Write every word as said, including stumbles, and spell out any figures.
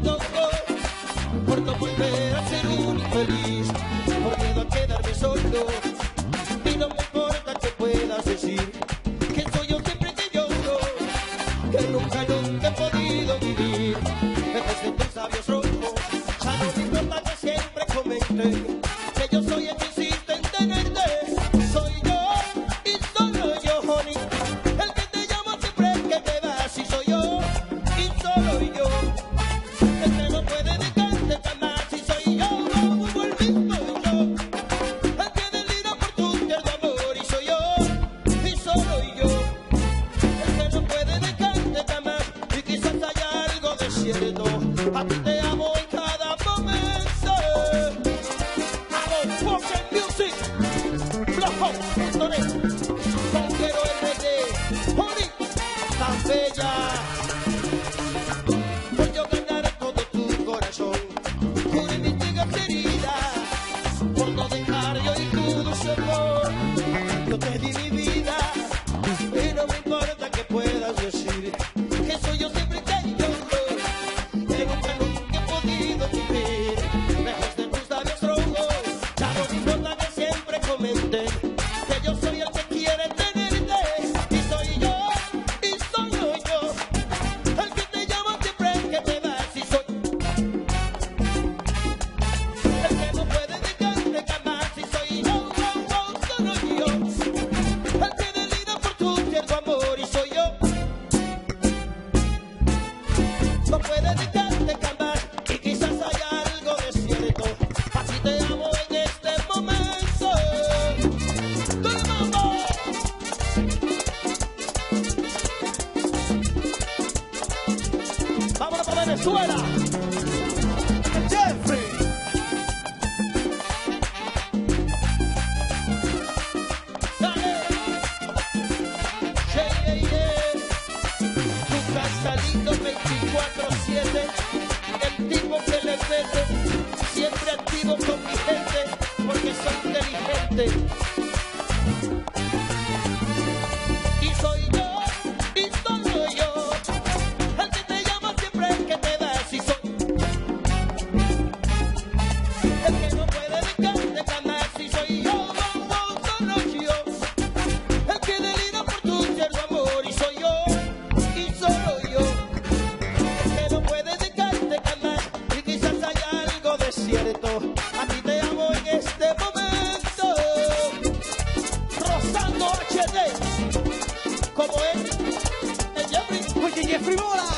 tonto por no volver a ser un infeliz, por miedo a quedarme solo. Y no me importa que puedas decir que soy yo siempre que lloro, que nunca, nunca he podido vivir lejos de tus labios rojos. Ya no me importa que siempre comenten que yo soy el que insiste en tenerte. Soy yo y solo yo, honey, el que te llamo siempre que te vas. Y soy yo y solo yo, el que no puede dejarte jamás. Y soy yo, como volviendo yo, el que delira por tu tierno amor. Y soy yo y solo yo, el que no puede dejarte jamás. Y quizás haya algo de cierto, a ti te amo en cada momento. Hago Walker Music, Flojo punto net, Conquero R D, Honey, tan bella. Por yo ganar todo tu corazón, cubrir mis viejas heridas, por no dejar yo y tu dulce amor. Yo te di mi vida y no me importa que puedas decir que soy yo siempre que lloro, que nunca, nunca he podido vivir lejos de tus labios rojos. Ya no me importa que siempre comenten que yo soy el que quiere tenerte. Y soy yo y solo yo, el que te llamo siempre que te vas. Y soy el que no puede dejarte jamás. Y soy yo, yo, yo, solo yo, el que delira por tu tierno amor. Y soy yo, no puede dejarte jamás. Y quizás haya algo de cierto, así te amo en este momento. ¡Todo el mundo! ¡Vámonos para Venezuela! ¡Jeffrey! ¡Dale! Yeah, yeah, yeah. Lucas Salido veinticuatro siete, el tipo que le mete, siempre activo con mi gente, porque soy inteligente. Y soy yo, y solo yo, el que te llama siempre que te vas. Y soy el que no puede dejarte jamás. Y soy yo, oh, oh, solo yo, el que delira por tu tierno amor. Y soy yo, y solo yo, el que no puede dejarte jamás. Y quizás haya algo de cierto, a ti te amo en este momento. Rozando H D, como es el Jeffrey. Oye, Jeffrey Mola.